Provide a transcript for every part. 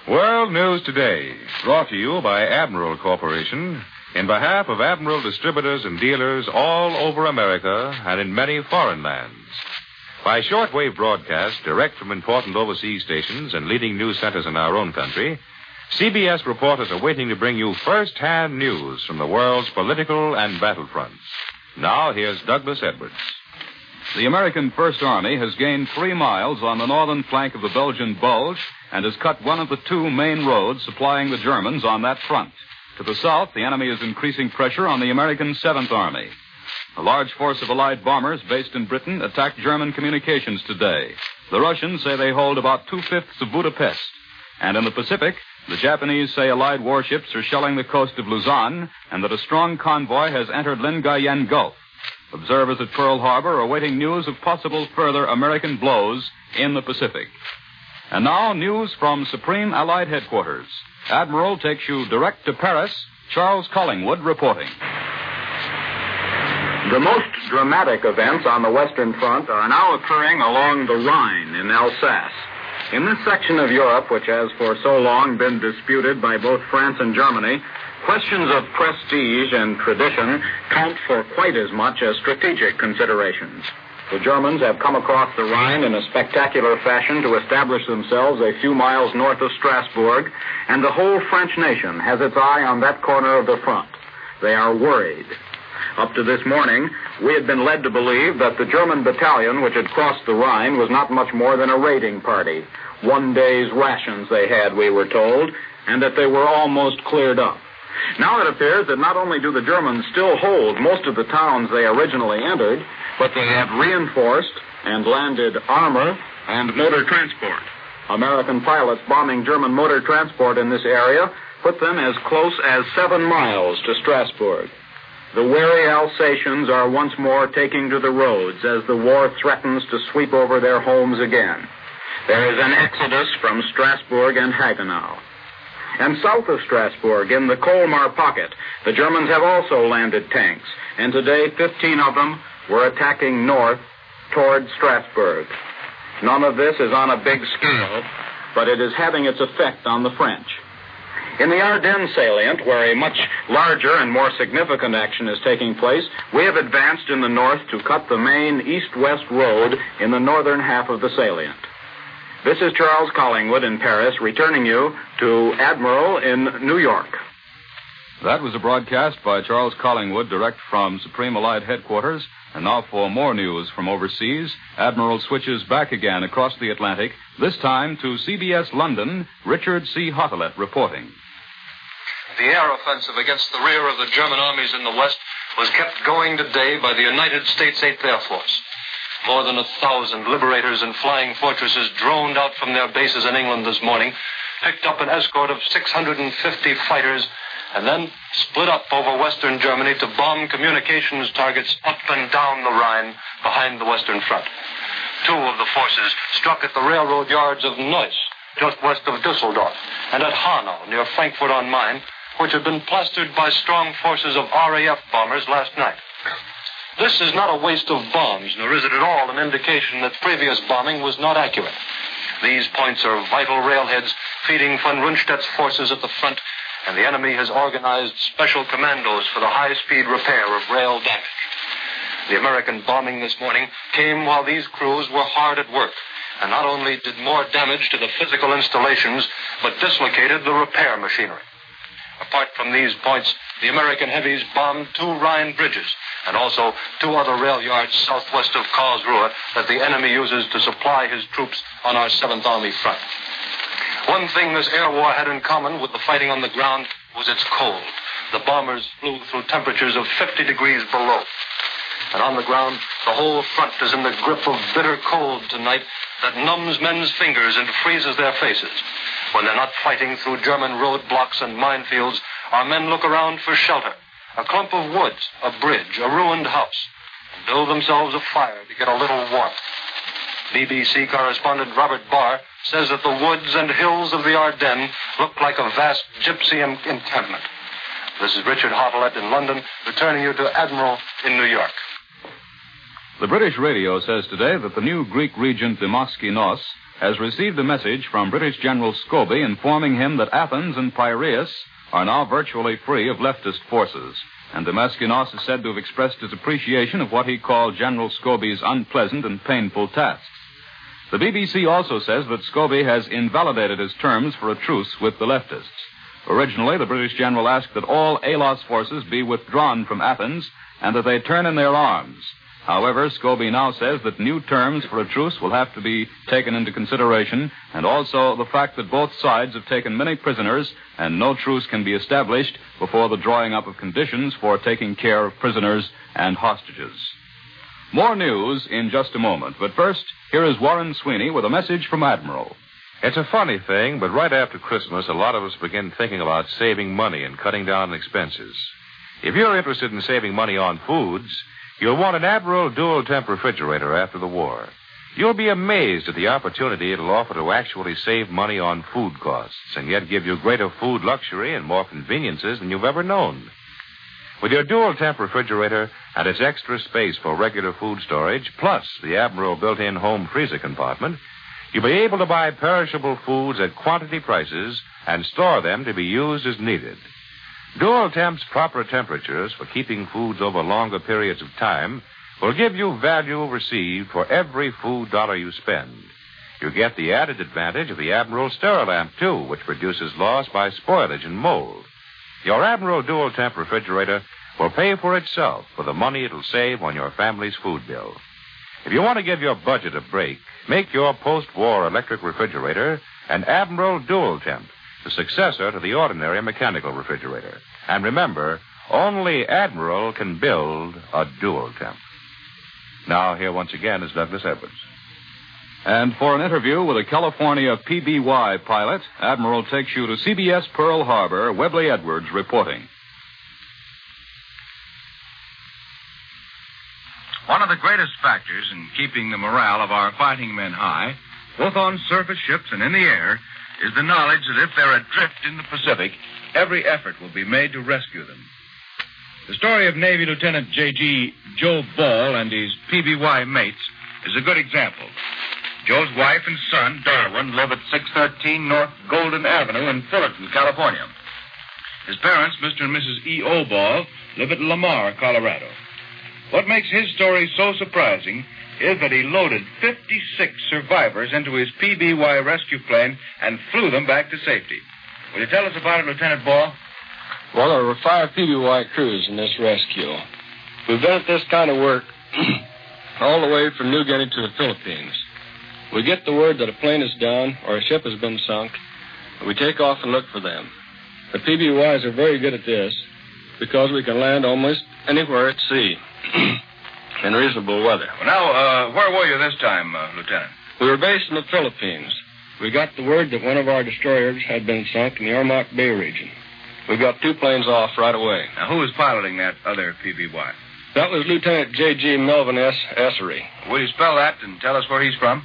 World News Today, brought to you by Admiral Corporation, in behalf of Admiral distributors and dealers all over America and in many foreign lands. By shortwave broadcast, direct from important overseas stations and leading news centers in our own country, CBS reporters are waiting to bring you first-hand news from the world's political and battlefronts. Now, here's Douglas Edwards. The American First Army has gained 3 miles on the northern flank of the Belgian Bulge and has cut one of the 2 main roads supplying the Germans on that front. To the south, the enemy is increasing pressure on the American 7th Army. A large force of Allied bombers based in Britain attacked German communications today. The Russians say they hold about 2/5 of Budapest. And in the Pacific, the Japanese say Allied warships are shelling the coast of Luzon and that a strong convoy has entered Lingayen Gulf. Observers at Pearl Harbor are awaiting news of possible further American blows in the Pacific. And now, news from Supreme Allied Headquarters. Admiral takes you direct to Paris. Charles Collingwood reporting. The most dramatic events on the Western Front are now occurring along the Rhine in Alsace. In this section of Europe, which has for so long been disputed by both France and Germany, questions of prestige and tradition count for quite as much as strategic considerations. The Germans have come across the Rhine in a spectacular fashion to establish themselves a few miles north of Strasbourg, and the whole French nation has its eye on that corner of the front. They are worried. Up to this morning, we had been led to believe that the German battalion which had crossed the Rhine was not much more than a raiding party. 1 day's rations they had, we were told, and that they were almost cleared up. Now it appears that not only do the Germans still hold most of the towns they originally entered, but they have reinforced and landed armor and motor transport. American pilots bombing German motor transport in this area put them as close as 7 miles to Strasbourg. The wary Alsatians are once more taking to the roads as the war threatens to sweep over their homes again. There is an exodus from Strasbourg and Hagenau. And south of Strasbourg, in the Colmar pocket, the Germans have also landed tanks, and today 15 of them were attacking north toward Strasbourg. None of this is on a big scale, but it is having its effect on the French. In the Ardennes salient, where a much larger and more significant action is taking place, we have advanced in the north to cut the main east-west road in the northern half of the salient. This is Charles Collingwood in Paris, returning you to Admiral in New York. That was a broadcast by Charles Collingwood, direct from Supreme Allied Headquarters. And now for more news from overseas, Admiral switches back again across the Atlantic, this time to CBS London, Richard C. Hottelet reporting. The air offensive against the rear of the German armies in the west was kept going today by the United States 8th Air Force. More than 1,000 liberators and flying fortresses droned out from their bases in England this morning, picked up an escort of 650 fighters, and then split up over western Germany to bomb communications targets up and down the Rhine behind the Western Front. 2 of the forces struck at the railroad yards of Neuss, just west of Dusseldorf, and at Hanau, near Frankfurt on Main, which had been plastered by strong forces of RAF bombers last night. This is not a waste of bombs, nor is it at all an indication that previous bombing was not accurate. These points are vital railheads feeding von Rundstedt's forces at the front, and the enemy has organized special commandos for the high-speed repair of rail damage. The American bombing this morning came while these crews were hard at work, and not only did more damage to the physical installations, but dislocated the repair machinery. Apart from these points, the American heavies bombed 2 Rhine bridges, and also 2 other rail yards southwest of Karlsruhe that the enemy uses to supply his troops on our 7th Army front. One thing this air war had in common with the fighting on the ground was its cold. The bombers flew through temperatures of 50 degrees below. And on the ground, the whole front is in the grip of bitter cold tonight that numbs men's fingers and freezes their faces. When they're not fighting through German roadblocks and minefields, our men look around for shelter. A clump of woods, a bridge, a ruined house, and build themselves a fire to get a little warmth. BBC correspondent Robert Barr says that the woods and hills of the Ardennes look like a vast gypsy encampment. This is Richard Hottelet in London, returning you to Admiral in New York. The British radio says today that the new Greek regent Demosthenes has received a message from British General Scobie informing him that Athens and Piraeus are now virtually free of leftist forces, and Damaskinos is said to have expressed his appreciation of what he called General Scobie's unpleasant and painful tasks. The BBC also says that Scobie has invalidated his terms for a truce with the leftists. Originally, the British general asked that all Alos forces be withdrawn from Athens and that they turn in their arms. However, Scobie now says that new terms for a truce will have to be taken into consideration, and also the fact that both sides have taken many prisoners and no truce can be established before the drawing up of conditions for taking care of prisoners and hostages. More news in just a moment, but first, here is Warren Sweeney with a message from Admiral. It's a funny thing, but right after Christmas, a lot of us begin thinking about saving money and cutting down on expenses. If you're interested in saving money on foods, you'll want an Admiral dual-temp refrigerator after the war. You'll be amazed at the opportunity it'll offer to actually save money on food costs and yet give you greater food luxury and more conveniences than you've ever known. With your dual-temp refrigerator and its extra space for regular food storage, plus the Admiral built-in home freezer compartment, you'll be able to buy perishable foods at quantity prices and store them to be used as needed. Dual Temp's proper temperatures for keeping foods over longer periods of time will give you value received for every food dollar you spend. You get the added advantage of the Admiral Sterilamp, too, which reduces loss by spoilage and mold. Your Admiral Dual Temp refrigerator will pay for itself for the money it'll save on your family's food bill. If you want to give your budget a break, make your post-war electric refrigerator an Admiral Dual Temp, the successor to the ordinary mechanical refrigerator. And remember, only Admiral can build a Dual Temp. Now, here once again is Douglas Edwards. And for an interview with a California PBY pilot, Admiral takes you to CBS Pearl Harbor, Webley Edwards reporting. One of the greatest factors in keeping the morale of our fighting men high, both on surface ships and in the air, is the knowledge that if they're adrift in the Pacific, every effort will be made to rescue them. The story of Navy Lieutenant J.G. Joe Ball and his PBY mates is a good example. Joe's wife and son, Darwin, live at 613 North Golden Avenue in Fullerton, California. His parents, Mr. and Mrs. E.O. Ball, live at Lamar, Colorado. What makes his story so surprising is that he loaded 56 survivors into his PBY rescue plane and flew them back to safety. Will you tell us about it, Lieutenant Ball? Well, there were 5 PBY crews in this rescue. We've been at this kind of work all the way from New Guinea to the Philippines. We get the word that a plane is down or a ship has been sunk, and we take off and look for them. The PBYs are very good at this because we can land almost anywhere at sea in reasonable weather. Well, now, where were you this time, Lieutenant? We were based in the Philippines. We got the word that one of our destroyers had been sunk in the Ormoc Bay region. We got 2 planes off right away. Now, who was piloting that other PBY? That was Lieutenant J.G. Melvin S. Essery. Will you spell that and tell us where he's from?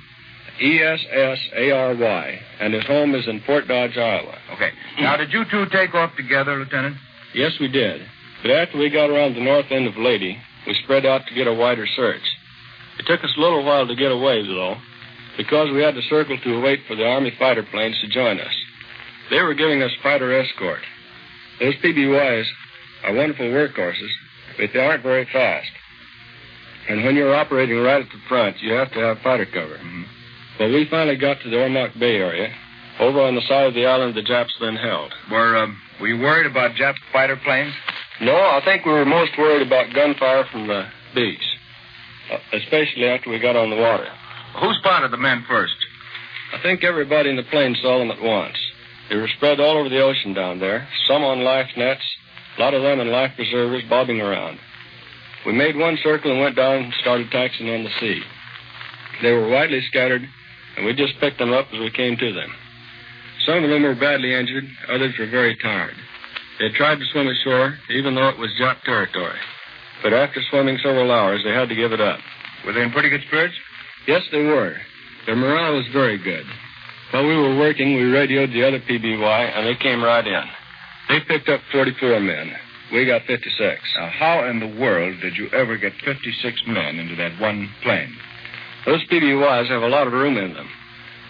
E-S-S-A-R-Y, and his home is in Fort Dodge, Iowa. Okay. Now, did you two take off together, Lieutenant? Yes, we did. But after we got around the north end of Leyte, we spread out to get a wider search. It took us a little while to get away, though, because we had to circle to wait for the Army fighter planes to join us. They were giving us fighter escort. Those PBYs are wonderful workhorses, but they aren't very fast. And when you're operating right at the front, you have to have fighter cover. Mm-hmm. Well, we finally got to the Ormoc Bay area, over on the side of the island the Japs then held. Were you worried about Jap fighter planes? No, I think we were most worried about gunfire from the beach, especially after we got on the water. Who spotted the men first? I think everybody in the plane saw them at once. They were spread all over the ocean down there, some on life nets, a lot of them in life preservers bobbing around. We made one circle and went down and started taxiing on the sea. They were widely scattered, and we just picked them up as we came to them. Some of them were badly injured, others were very tired. They tried to swim ashore, even though it was Jap territory. But after swimming several hours, they had to give it up. Were they in pretty good spirits? Yes, they were. Their morale was very good. While we were working, we radioed the other PBY, and they came right in. They picked up 44 men. We got 56. Now, how in the world did you ever get 56 men into that one plane? Those PBYs have a lot of room in them.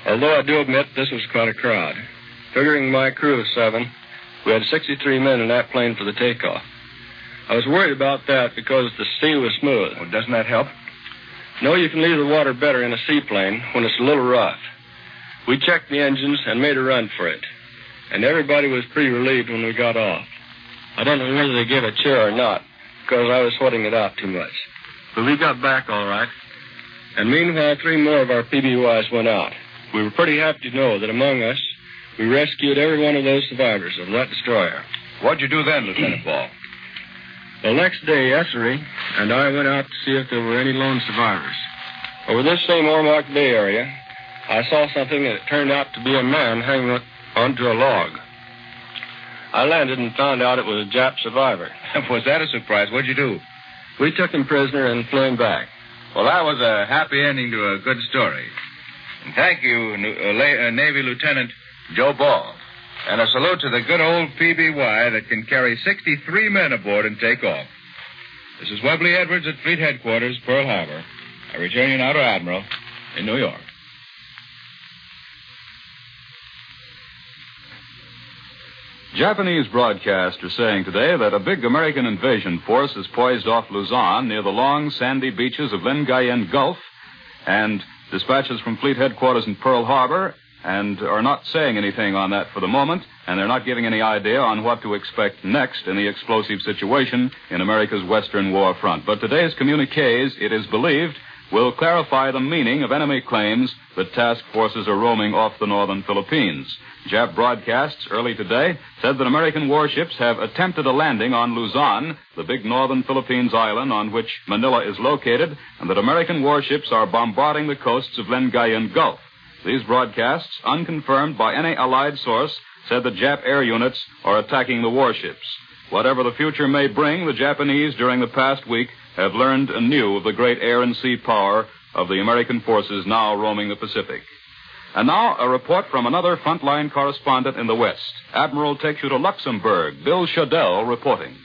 although I do admit this was quite a crowd. Figuring my crew of 7, we had 63 men in that plane for the takeoff. I was worried about that because the sea was smooth. Well, doesn't that help? No, you can leave the water better in a seaplane when it's a little rough. We checked the engines and made a run for it. And everybody was pretty relieved when we got off. I don't know whether they gave a cheer or not, because I was sweating it out too much. But we got back all right. And meanwhile, 3 more of our PBYs went out. We were pretty happy to know that among us, we rescued every one of those survivors of that destroyer. What'd you do then, Lieutenant Ball? The next day, Essery and I went out to see if there were any lone survivors. Over this same Ormoc Bay area, I saw something that turned out to be a man hanging onto a log. I landed and found out it was a Jap survivor. Was that a surprise? What'd you do? We took him prisoner and flew him back. Well, that was a happy ending to a good story. And thank you, Navy Lieutenant Joe Ball. And a salute to the good old PBY that can carry 63 men aboard and take off. This is Webley Edwards at Fleet Headquarters, Pearl Harbor. I return you now to Admiral in New York. Japanese broadcasts are saying today that a big American invasion force is poised off Luzon near the long, sandy beaches of Lingayen Gulf, and dispatches from Fleet Headquarters in Pearl Harbor and are not saying anything on that for the moment, and they're not giving any idea on what to expect next in the explosive situation in America's Western war front. But today's communiques, it is believed, will clarify the meaning of enemy claims that task forces are roaming off the northern Philippines. Jap broadcasts early today said that American warships have attempted a landing on Luzon, the big northern Philippines island on which Manila is located, and that American warships are bombarding the coasts of Lingayen Gulf. These broadcasts, unconfirmed by any Allied source, said that Jap air units are attacking the warships. Whatever the future may bring, the Japanese during the past week have learned anew of the great air and sea power of the American forces now roaming the Pacific. And now, a report from another frontline correspondent in the West. Admiral takes you to Luxembourg. Bill Shadell reporting.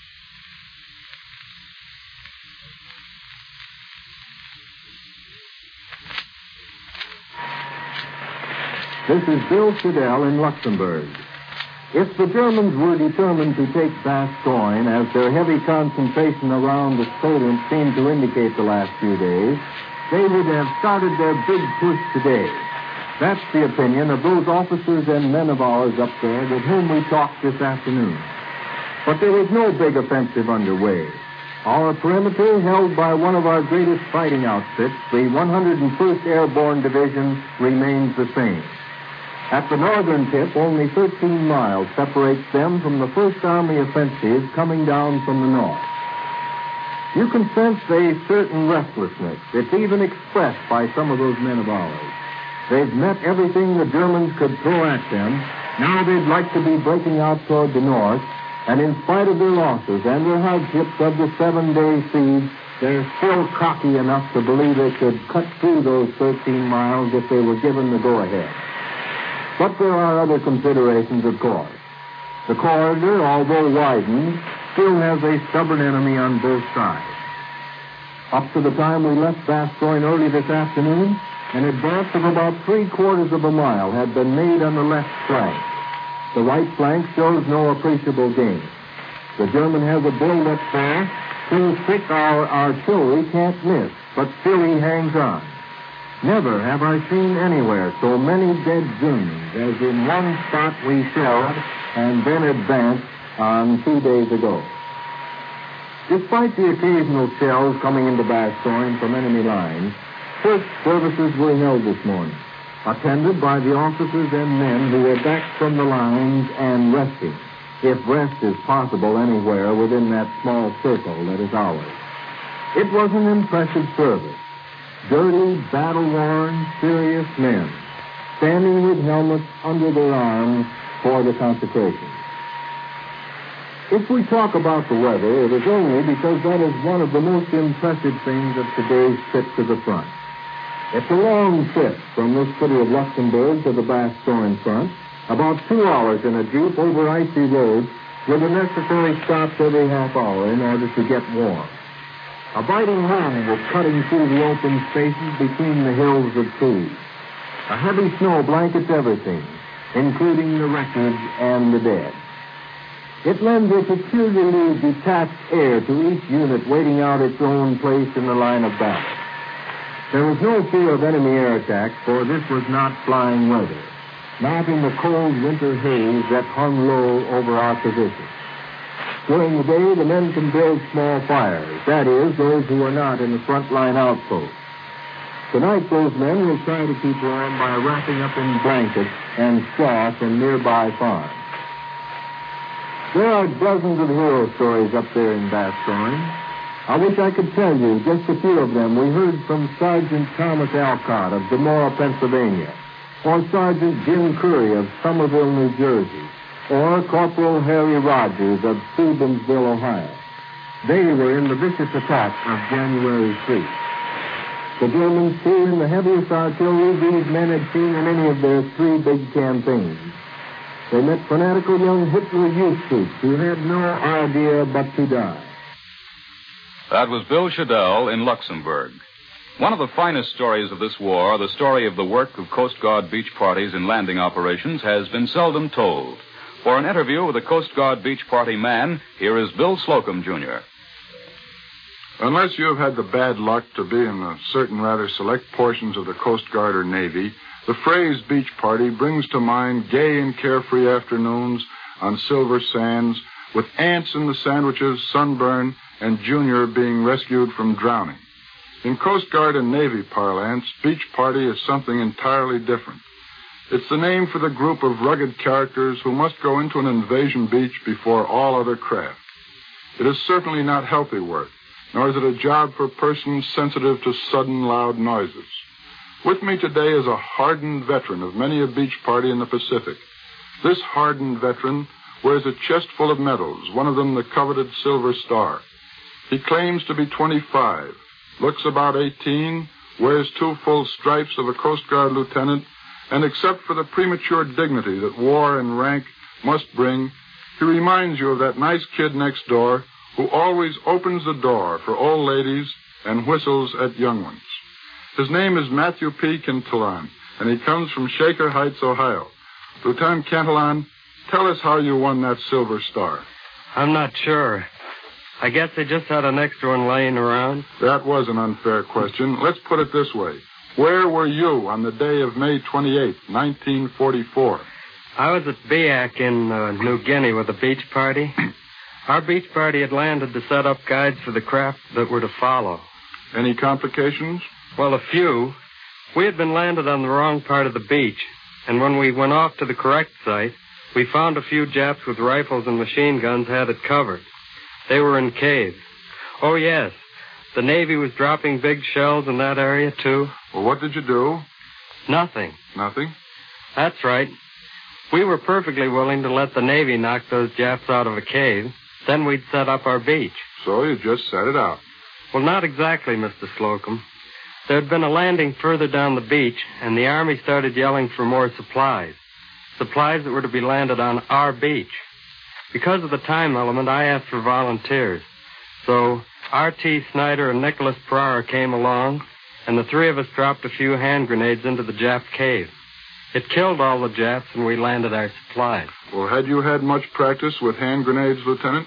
This is Bill Shadell in Luxembourg. If the Germans were determined to take Bastogne, as their heavy concentration around the salient seemed to indicate the last few days, they would have started their big push today. That's the opinion of those officers and men of ours up there with whom we talked this afternoon. But there is no big offensive underway. Our perimeter, held by one of our greatest fighting outfits, the 101st Airborne Division, remains the same. At the northern tip, only 13 miles separates them from the First Army offensive coming down from the north. You can sense a certain restlessness. It's even expressed by some of those men of ours. They've met everything the Germans could throw at them. Now they'd like to be breaking out toward the north, and in spite of their losses and their hardships of the 7-day siege, they're still cocky enough to believe they could cut through those 13 miles if they were given the go-ahead. But there are other considerations, of course. The corridor, although widened, still has a stubborn enemy on both sides. Up to the time we left Bastogne early this afternoon, an advance of about 3/4 of a mile had been made on the left flank. The right flank shows no appreciable gain. The German has a build-up there so thick our artillery can't miss, but still he hangs on. Never have I seen anywhere so many dead Germans as in one spot we shelled and then advanced on 2 days ago. Despite the occasional shells coming into Bastogne from enemy lines, first services were held this morning, attended by the officers and men who were back from the lines and resting, if rest is possible anywhere within that small circle that is ours. It was an impressive service. Dirty, battle-worn, serious men, standing with helmets under their arms for the consecration. If we talk about the weather, it is only because that is one of the most impressive things of today's trip to the front. It's a long trip from this city of Luxembourg to the Bastogne front, about 2 hours in a jeep over icy roads with the necessary stops every half hour in order to get warm. A biting wind was cutting through the open spaces between the hills of trees. A heavy snow blankets everything, including the wreckage and the dead. It lends a peculiarly detached air to each unit waiting out its own place in the line of battle. There was no fear of enemy air attack, for this was not flying weather, not in the cold winter haze that hung low over our position. During the day, the men can build small fires, that is, those who are not in the front line outposts. Tonight, those men will try to keep warm by wrapping up in blankets and straw from nearby farms. There are dozens of hero stories up there in Bastogne. I wish I could tell you just a few of them. We heard from Sergeant Thomas Alcott of Demora, Pennsylvania, or Sergeant Jim Curry of Somerville, New Jersey, or Corporal Harry Rogers of Stevensville, Ohio. They were in the vicious attack of January 3rd. The Germans threw in the heaviest artillery these men had seen in any of their three big campaigns. They met fanatical young Hitler youth troops who had no idea but to die. That was Bill Shadell in Luxembourg. One of the finest stories of this war, the story of the work of Coast Guard beach parties in landing operations, has been seldom told. For an interview with a Coast Guard beach party man, here is Bill Slocum, Jr. Unless you have had the bad luck to be in certain rather select portions of the Coast Guard or Navy, the phrase beach party brings to mind gay and carefree afternoons on silver sands with ants in the sandwiches, sunburn, and Junior being rescued from drowning. In Coast Guard and Navy parlance, beach party is something entirely different. It's the name for the group of rugged characters who must go into an invasion beach before all other craft. It is certainly not healthy work, nor is it a job for persons sensitive to sudden loud noises. With me today is a hardened veteran of many a beach party in the Pacific. This hardened veteran wears a chest full of medals, one of them the coveted Silver Star. He claims to be 25, looks about 18, wears 2 full stripes of a Coast Guard lieutenant, and except for the premature dignity that war and rank must bring, he reminds you of that nice kid next door who always opens the door for old ladies and whistles at young ones. His name is Matthew P. Cantillon, and he comes from Shaker Heights, Ohio. Lieutenant Cantillon, tell us how you won that Silver Star. I'm not sure. I guess they just had an extra one laying around. That was an unfair question. Let's put it this way. Where were you on the day of May 28, 1944? I was at Biak in New Guinea with a beach party. Our beach party had landed to set up guides for the craft that were to follow. Any complications? Well, a few. We had been landed on the wrong part of the beach, and when we went off to the correct site, we found a few Japs with rifles and machine guns had it covered. They were in caves. Oh, yes. The Navy was dropping big shells in that area, too. Well, what did you do? Nothing. Nothing? That's right. We were perfectly willing to let the Navy knock those Japs out of a cave. Then we'd set up our beach. So you just set it out? Well, not exactly, Mr. Slocum. There had been a landing further down the beach, and the Army started yelling for more supplies. Supplies that were to be landed on our beach. Because of the time element, I asked for volunteers. So R.T. Snyder and Nicholas Pryor came along, and the three of us dropped a few hand grenades into the Jap cave. It killed all the Japs, and we landed our supplies. Well, had you had much practice with hand grenades, Lieutenant?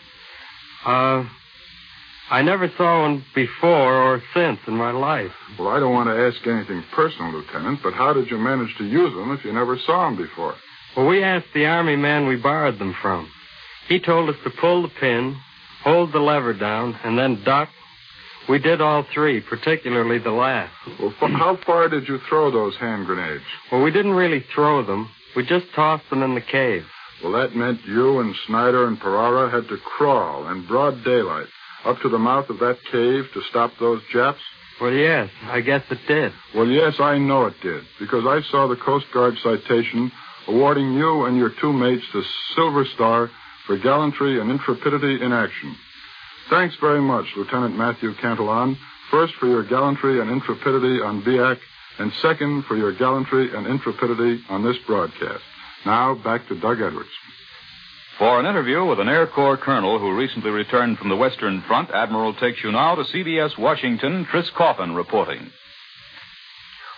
I never saw one before or since in my life. Well, I don't want to ask anything personal, Lieutenant, but how did you manage to use them if you never saw them before? Well, we asked the Army man we borrowed them from. He told us to pull the pin, hold the lever down, and then duck. We did all three, particularly the last. Well, how far did you throw those hand grenades? Well, we didn't really throw them. We just tossed them in the cave. Well, that meant you and Snyder and Perara had to crawl in broad daylight up to the mouth of that cave to stop those Japs? Well, yes, I guess it did. Well, yes, I know it did, because I saw the Coast Guard citation awarding you and your two mates the Silver Star for gallantry and intrepidity in action. Thanks very much, Lieutenant Matthew Cantillon, first for your gallantry and intrepidity on Biak, and second for your gallantry and intrepidity on this broadcast. Now, back to Doug Edwards. For an interview with an Air Corps colonel who recently returned from the Western Front, Admiral takes you now to CBS Washington, Tris Coffin reporting.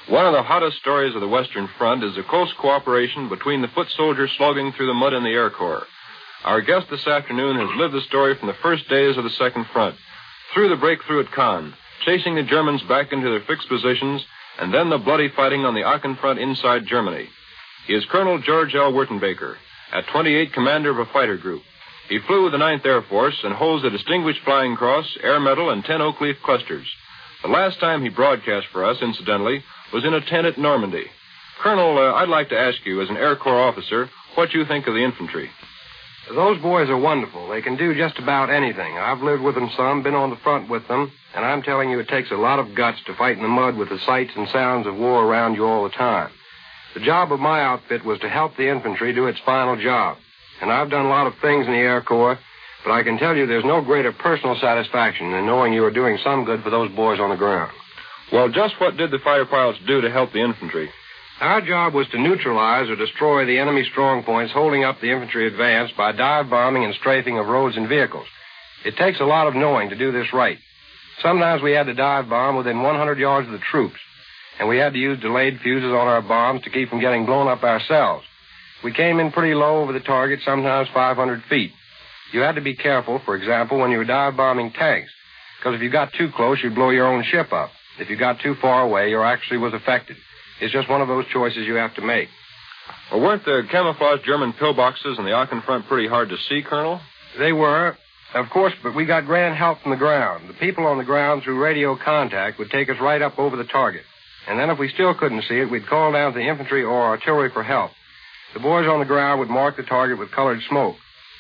One of the hottest stories of the Western Front is the close cooperation between the foot soldiers slogging through the mud and the Air Corps. Our guest this afternoon has lived the story from the first days of the Second Front, through the breakthrough at Caen, chasing the Germans back into their fixed positions, and then the bloody fighting on the Aachen Front inside Germany. He is Colonel George L. Wertenbaker, at 28 commander of a fighter group. He flew with the 9th Air Force and holds a Distinguished Flying Cross, Air Medal, and 10 oak leaf clusters. The last time he broadcast for us, incidentally, was in a tent at Normandy. Colonel, I'd like to ask you, as an Air Corps officer, what you think of the infantry. Those boys are wonderful. They can do just about anything. I've lived with them some, been on the front with them, and I'm telling you it takes a lot of guts to fight in the mud with the sights and sounds of war around you all the time. The job of my outfit was to help the infantry do its final job. And I've done a lot of things in the Air Corps, but I can tell you there's no greater personal satisfaction than knowing you are doing some good for those boys on the ground. Well, just what did the fighter pilots do to help the infantry? Our job was to neutralize or destroy the enemy strong points holding up the infantry advance by dive bombing and strafing of roads and vehicles. It takes a lot of knowing to do this right. Sometimes we had to dive bomb within 100 yards of the troops, and we had to use delayed fuses on our bombs to keep from getting blown up ourselves. We came in pretty low over the target, sometimes 500 feet. You had to be careful, for example, when you were dive bombing tanks, because if you got too close, you'd blow your own ship up. If you got too far away, your actually was affected. It's just one of those choices you have to make. Well, weren't the camouflaged German pillboxes on the Aachen Front pretty hard to see, Colonel? They were, of course, but we got grand help from the ground. The people on the ground, through radio contact, would take us right up over the target. And then if we still couldn't see it, we'd call down to the infantry or artillery for help. The boys on the ground would mark the target with colored smoke.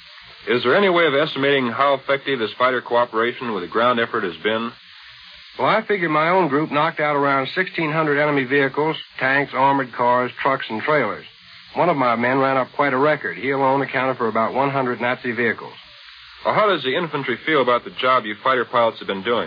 Is there any way of estimating how effective this fighter cooperation with the ground effort has been? Well, I figure my own group knocked out around 1,600 enemy vehicles, tanks, armored cars, trucks, and trailers. One of my men ran up quite a record. He alone accounted for about 100 Nazi vehicles. Well, how does the infantry feel about the job you fighter pilots have been doing?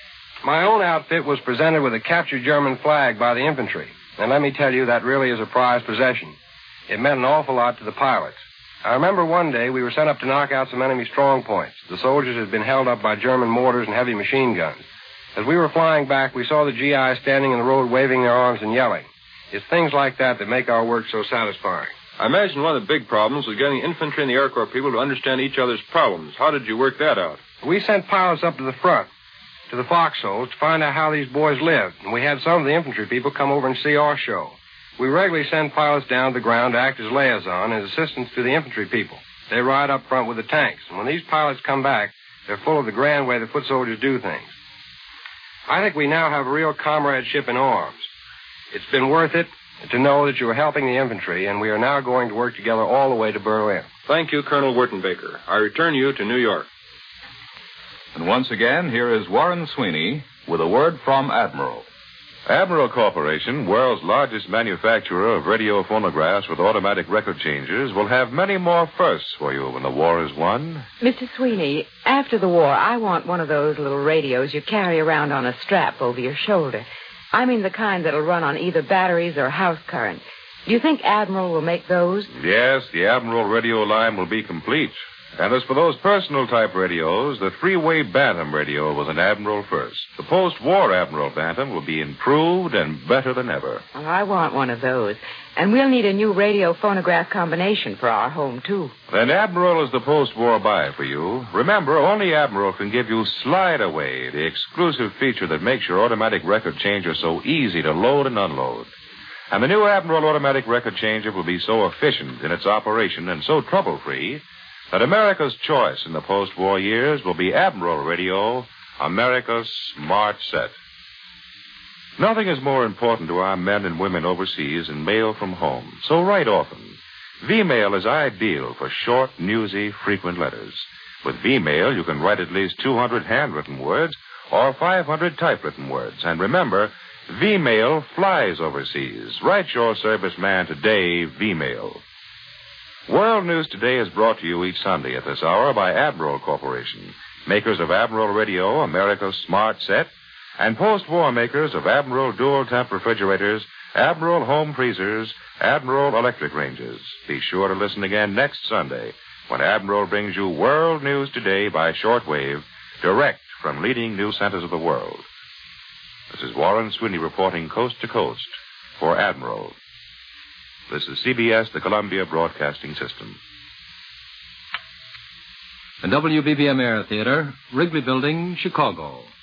My own outfit was presented with a captured German flag by the infantry. And let me tell you, that really is a prized possession. It meant an awful lot to the pilots. I remember one day we were sent up to knock out some enemy strong points. The soldiers had been held up by German mortars and heavy machine guns. As we were flying back, we saw the GIs standing in the road waving their arms and yelling. It's things like that that make our work so satisfying. I imagine one of the big problems was getting the infantry and the Air Corps people to understand each other's problems. How did you work that out? We sent pilots up to the front, to the foxholes, to find out how these boys lived. And we had some of the infantry people come over and see our show. We regularly send pilots down to the ground to act as liaison and assistants to the infantry people. They ride up front with the tanks. And when these pilots come back, they're full of the grand way the foot soldiers do things. I think we now have a real comradeship in arms. It's been worth it to know that you are helping the infantry, and we are now going to work together all the way to Berlin. Thank you, Colonel Wertenbaker. I return you to New York. And once again, here is Warren Sweeney with a word from Admiral. Admiral Corporation, world's largest manufacturer of radio phonographs with automatic record changers, will have many more firsts for you when the war is won. Mr. Sweeney, after the war, I want one of those little radios you carry around on a strap over your shoulder. I mean the kind that'll run on either batteries or house current. Do you think Admiral will make those? Yes, the Admiral radio line will be complete. And as for those personal-type radios, the three-way Bantam radio was an Admiral first. The post-war Admiral Bantam will be improved and better than ever. Well, I want one of those. And we'll need a new radio-phonograph combination for our home, too. Then Admiral is the post-war buy for you. Remember, only Admiral can give you Slide Away, the exclusive feature that makes your automatic record changer so easy to load and unload. And the new Admiral automatic record changer will be so efficient in its operation and so trouble-free that America's choice in the post-war years will be Admiral Radio, America's smart set. Nothing is more important to our men and women overseas than mail from home. So write often. V-mail is ideal for short, newsy, frequent letters. With V-mail, you can write at least 200 handwritten words or 500 typewritten words. And remember, V-mail flies overseas. Write your serviceman today, V-mail. World News Today is brought to you each Sunday at this hour by Admiral Corporation, makers of Admiral Radio, America's smart set, and post-war makers of Admiral dual-temp refrigerators, Admiral home freezers, Admiral electric ranges. Be sure to listen again next Sunday when Admiral brings you World News Today by shortwave, direct from leading news centers of the world. This is Warren Sweeney reporting coast to coast for Admiral. This is CBS, the Columbia Broadcasting System. The WBBM Air Theater, Wrigley Building, Chicago.